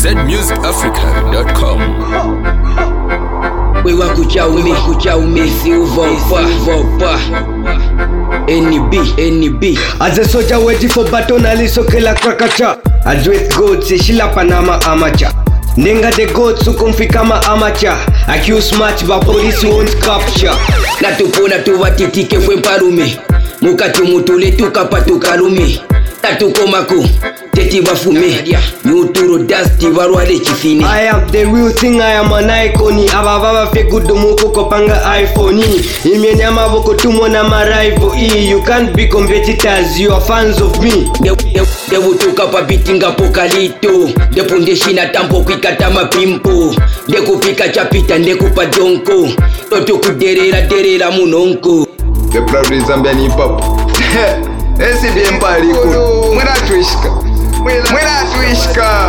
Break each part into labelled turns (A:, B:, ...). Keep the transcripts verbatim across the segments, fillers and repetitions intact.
A: z music africa dot com.
B: We wa kuchaume kuchaume si uvopa vopa N B N B
C: as a soldier waiting for battle alisokela krakacha adwet goats shila panama amacha Nenga the goats ukumfika ma amacha accuse match ba police won't capture
B: na tupona tuvatitike fwe parume mukati mutule tukapatukarume tatukomako teti bafume nyuturo dusty barwale chifini.
C: I am the real thing, I am an icon. Ababa fe good muko kopanga iPhone. Imenyama boko tumo na maraivo. You can't be competitors, you are fans of me.
B: De butuka pa bitinga pokalito. De pundeshi na tampo kwikata mapimpo. De kupika chapita de kupa jonko. Toto kuderera derera munonko.
D: The proud Zambian hip hop. Esi bien pariku. Mwena twishka. Mwena twishka.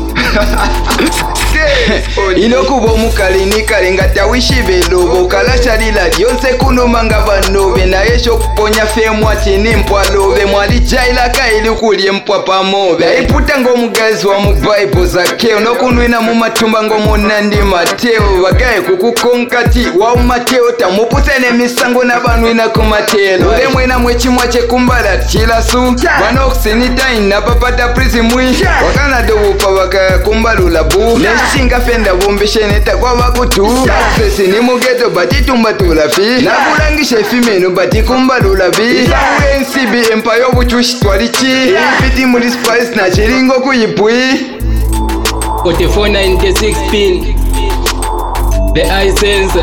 D: Inokubo mukalini kalengata wishibelo bokalasha lila yonse kuno manga vanobe na yesho kuponya femwa chini mpwalobe mwali jaila kaili kulie mpwa pamobe iputa ngo mugazi wa mu Bible zakeo no kunwina mu matumba ngo monandi Mateo bagaye kukukonkati wa Mateo tamupusene misango na banwina ku Matelo le mwena mwechimwa che kumbala chila su bano kusinita ina papata prison mwi wakana do pa baka kumbalula bu neshinga fenda bombeshene takwa bakutu sesi ni mugeto batitumba tulafi na kulangisha fimeno batikumbalula bi N C B empire obuchushi twalichi biti muri spice na chiringo kuyipui
B: forty-four ninety-six pin the eye sensor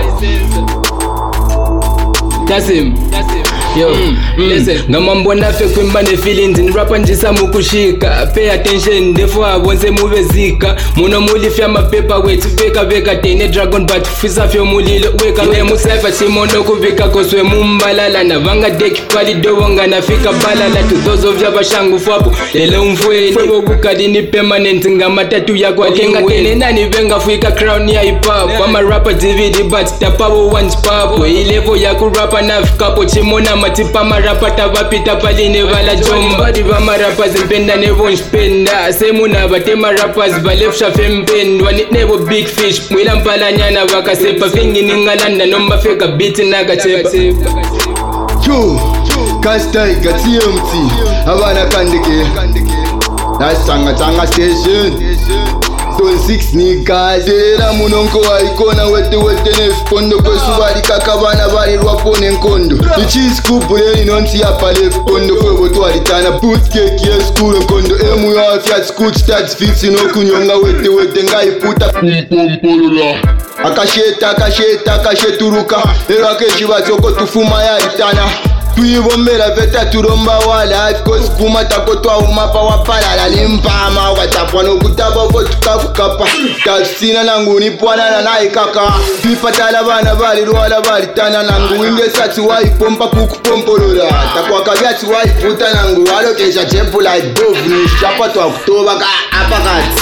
B: that's him. Yo, mm, mm. Listen, ngamambo nafe kwimba ne feelings ni rapa njisa mukushika. Pay attention, therefore abonse muvezika. Muno muli fya mapepa wetu veka veka tene dragon but fisa fyo mulilo weka we musefa simono kuvika koswe mumbalala na vanga deki pali dowanga nafika balala to those of yabashangu fwapo lelo mfwe fwe bukadi ni permanent ngamatatu yako akenga tene nani venga fuika crown ya hip hop ama rapper D V D but tapawo one pop we level ya ku rapper nafika po chimona matipa marapata vapita paline vala jomba diva marapas mpenda nevo nspenda semuna batema rappers valefsha fempendwa nebo big fish mwila mpala nyana vakasepa fingi ningalanda nomba feka beat nagachepa
D: Chu Kastai gati empty abana kandike nasanga tanga station Zone six niggas Dera munonko wa ikona wete wete nefukondo kwesu wali kakabana wali rwapone nkondo Ichi scoop leni nonsi hapa lefukondo kwe wotu walitana boot cake ya school nkondo Emu ya fiat scoot stats fifty no kunyonga wete wete nga iputa Kumpolula Akasheta akasheta akasheturuka Era keshi batoko tufuma ya itana Tuibombera veta turomba wala Kosi kumata kotwa umapa wapalala Limpama watapwa no kutaba votuka kukapa Tafsina nangu nipwana na naikaka Pipatala bana bali ruwala bali tana nangu Inge sati waipompa kukupompolola Takwa kavyati waiputa nangu Walo kesha chepu like dove Ni shapa twa kutoba ka apakati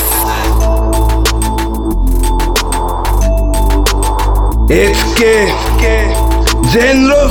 C: It's K General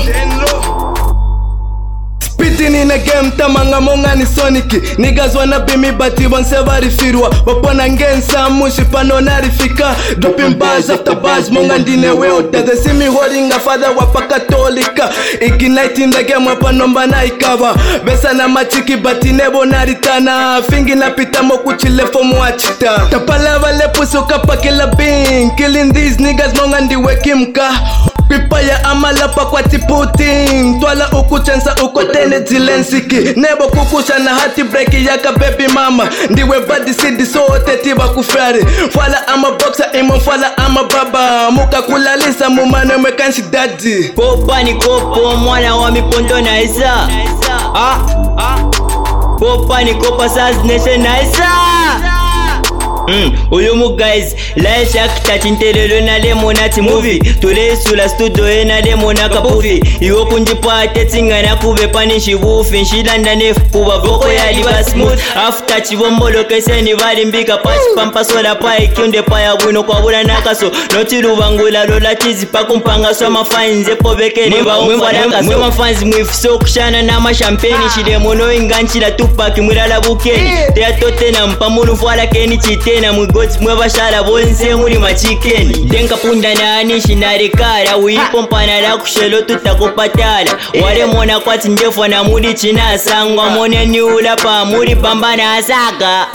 C: Spitting in a game tamanga monga ni soniki Niggas wanna be me but you won't say firwa Wapona ngensa mushi pano narifika Dropping bars after bars monga ndine weota They see me holding a father wapa katolika Igniting the game wapa nomba na ikava Besa na machiki but inebo naritana Fingi na pita moku chile for mwachita Tapalava lepuso kapa kila bing Killing these niggas monga ndiwe kimka Pipaya amalapa kwa tiputing Twala ukuchensa ukotene zilensiki Nebo kukusha na hati breaki yaka baby mama Ndiwe badi sidi sote tiba kufari Fala ama boxer imo fala ama baba Muka kulalisa mumane mekanshi daddy
E: Kopa ni kopo mwana wa mipondo na isa Ah, ah Kopa ni kopa saz nation na isa Mm, Uyumu guys, life yakita chintelelo na lemonati movie Tule sula studio ena lemona kapufi Iwo kunjipa atetinga na kube panishi wufi Nshilanda nefu kuba voko ya liba smooth After Bata chivombolo keseni valimbika pachi pampa sola pai kiunde paya bwino kwa bula nakaso noti luvangula lola tizi pakumpanga so mafanzi povekeni baumfalaka so mafanzi mwifiso kushana na mashampeni shide mono inganchila tupaki mwilala bukeni tea tote na mpamulu fwala keni chitena mwigoti mwebashala bonse muli machikeni denka punda na anishi narikara uipompana la kushelo tutakupatala wale mona kwati ndefu na muli china sangwa mone ni ula pa muli pambana asaka.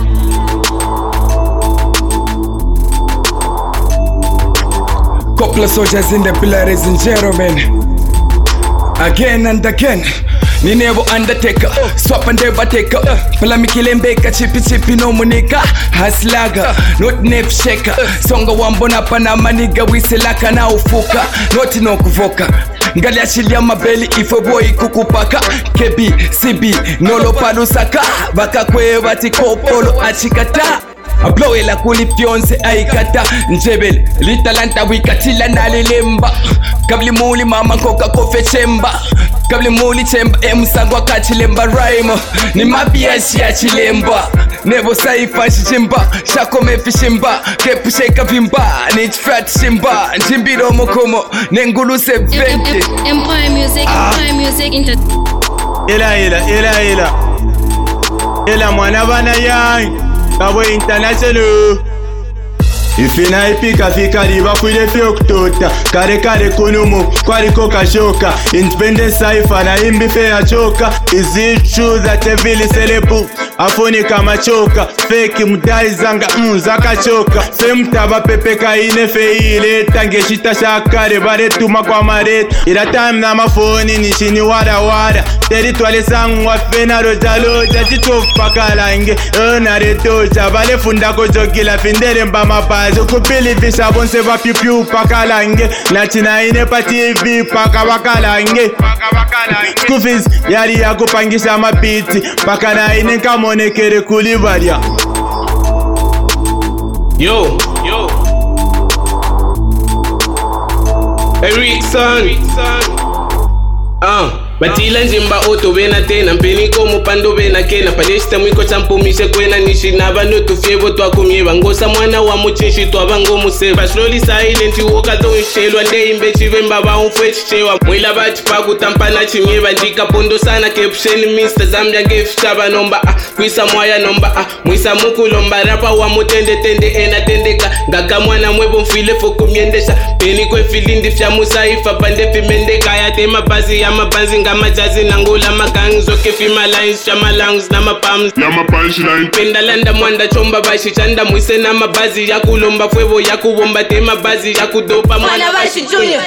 C: Couple of soldiers in the pillar, ladies and gentlemen. Again and again. Ni never undertaker, swap and never taker. Pala mikilembeka, chipi chipi no munika. Haslaga, not nep shaker. Songa wambona panama niga wiselaka na ufuka. Not no kuvoka. Ngali ashilia mabeli ifo boy kukupaka. K B, C B, nolo palusaka. Baka kwe bati kopolo achikata. Blowe la kuli fionse aikata. Njebel, litalanta wikatila nalilemba. Kabli muli mama koka kofe chemba. Kabli muli chemba emusangwa kachilemba raimo. Ni mabiashi ya chilemba. Nebo saifa shimba. Shako mefi shimba. Kepu sheka vimba. Nich frat shimba. Njimbiro mokomo. Nengulu se vente.
F: Empire Music, Empire Music Inter.
G: Ila ila ila ila. Ila mwana bana yang. Kabo international. Ifina ipika fika riba kuile fio kutota. Kare kare kunumu kwari koka shoka. Independent saifa na imbi fea choka. Is it true that evil is elebu? Afoni kama choka. Fake mudai zanga mm, zaka choka. Femtaba pepeka ine feile. Tange shita shakare bare tuma kwa marete. Ila time na mafoni nishini wada wada. Teritwale sangwa fena roja loja. Jitofu pakala inge. Ona retoja. Vale funda kujogila findere mba mapazi. Kupili visha bonse va piu piu pakalange. Na china ine pa T V paka wakalange. Kufis yari ya kupangisha mapiti. Paka na ine kamone kere kulivaria.
B: Yo, yo Erickson Ah Batila njimba oto bena tena mpeni komu pando bena kena palesta mwiko champumishe kwena nishi nabano tufyevo twakumyeva ngosa mwana wa muchinshi twabango museva slowly silent woka to shelwa ndeimbe chivemba ba umfwechi chewa mwila bati paku tampana chimyeva ndika pondo sana caption mister Zambia ngefshaba nomba ah kwisa mwaya nomba ah mwisa mukulomba rapa wa mutende tende ena tendeka ngaka mwana mwebo mfile fokumyendesha peni kwe filindi fya musaifa pande fimendeka ya tema bazi ya mabanzi majazi nangula magang zoke fima lines chama lungs na mapams ya mapunchline pendalanda mwanda chomba bashi chanda mwise na mabazi ya kulomba fwevo ya kubomba tema bazi ya kudopa mwana bashi junior.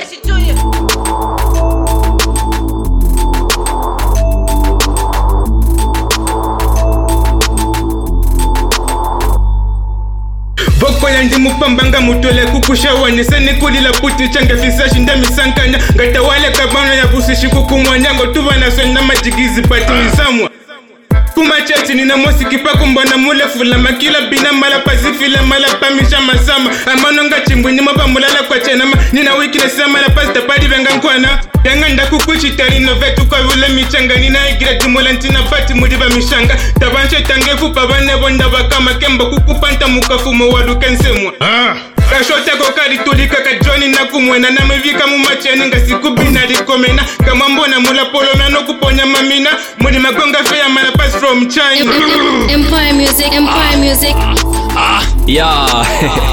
H: Bokoya ndi mupambanga mutole kukushawa niseni kulila puti changa fisashi ndami sankanya ngata wale kabano ya busishi kukumwanyango tuwa na swenda majigizi pati nisamwa kuma chati nina mosi kipaku mbana mule fula makila bina mala pasifila mala pamisha masama amano nga chimbwini mapa mulala kwa chenama nina wiki na sila mala pasi tapadi venga nkwana yanga nda kukuchi tari no vetu kwa vule michanga nina igira jimola ntina pati mudiba mishanga tabanshe tangefu pabane bonda wakama kemba kukupanta mukafumo wadu kensemwa ah. Kashota kokari tulika kajoni na kumwena na mevika mumacheni nga siku binari komena kama mbona mula polo mano kuponya mamina mudi magonga fea mana pass from China.
F: Empire Music, Empire Music.
E: Ah, yeah.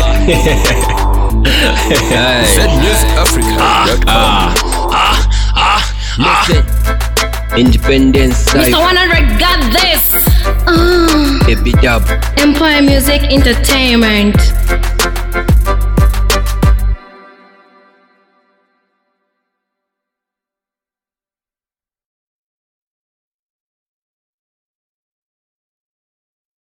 A: Zed Music Africa dot com.
E: Ah, ah, ah, listen. Independence side.
F: Mister one hundred got this. Uh,
E: Baby dub.
F: Empire Music Entertainment.